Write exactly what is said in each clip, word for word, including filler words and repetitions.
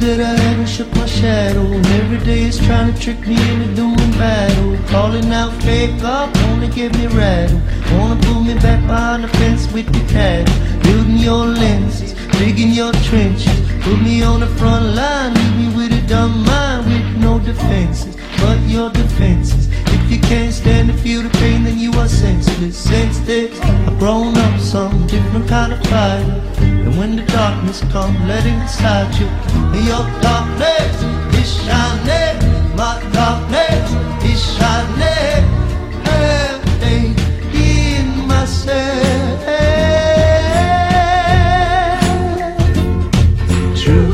that I haven't shook my shadow, and every day is trying to trick me into doing battle. Calling out fake up, wanna get me rattled, wanna pull me back behind the fence with the cattle. Building your lenses, digging your trenches, put me on the front line, leave me with a dumb mind with no defenses, but your defenses. If you can't stand to feel the pain, then you are senseless. Since this, I've grown up some different kind of fighter, and when the darkness comes, let it inside you. Your darkness is shining, my darkness is shining, everything in myself. True.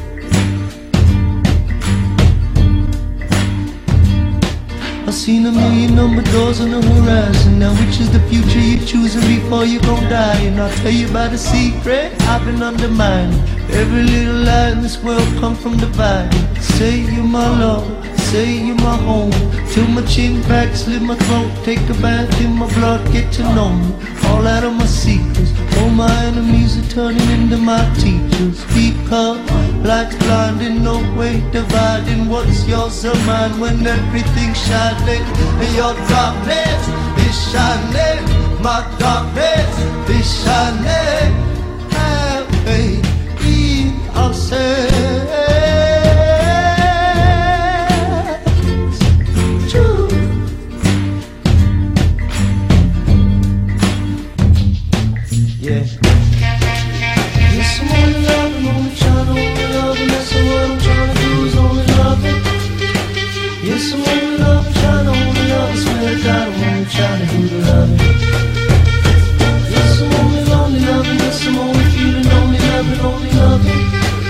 I've seen a million number doors on the horizon. Now which is the future you're choosing before you gon' die? And I'll tell you about a secret I've been undermining. Every little lie in this world comes from dividing. Say you're my love, say you're my home, till my chin back, slit my throat, take a bath in my blood, get to know me, all out of my secrets. All my enemies are turning into my teachers, because light's blinding, no way dividing what's yours or mine when everything's shining. And your darkness is shining, my darkness is shining, have faith in ourselves. Yeah. Yes, I'm only loving, only trying to only love, and that's what I'm trying to do is only love it. Yes, I'm only loving, trying to only love, I swear to God, I'm only trying to do the loving. Yes, I'm only lonely loving, yes, I'm only feeling only loving, only loving.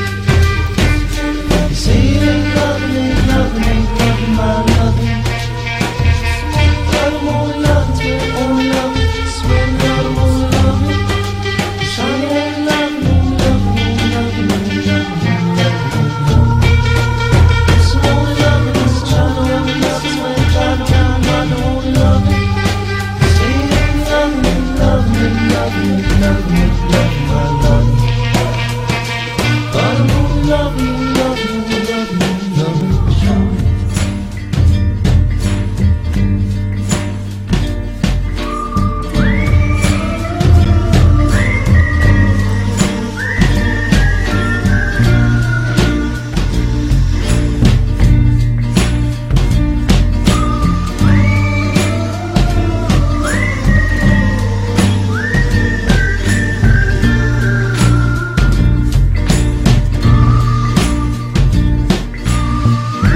You say it ain't loving, ain't loving, ain't loving, my loving. But I'm only loving, swear only loving, swear to God, I'm only loving. Shining only loving, only loving, only loving, only loving, only loving, only loving. Yes, I'm only loving, yes, I'm trying to only love, I swear to God, I'm only loving. Say it ain't loving, ain't loving, ain't loving, ain't loving, ain't loving.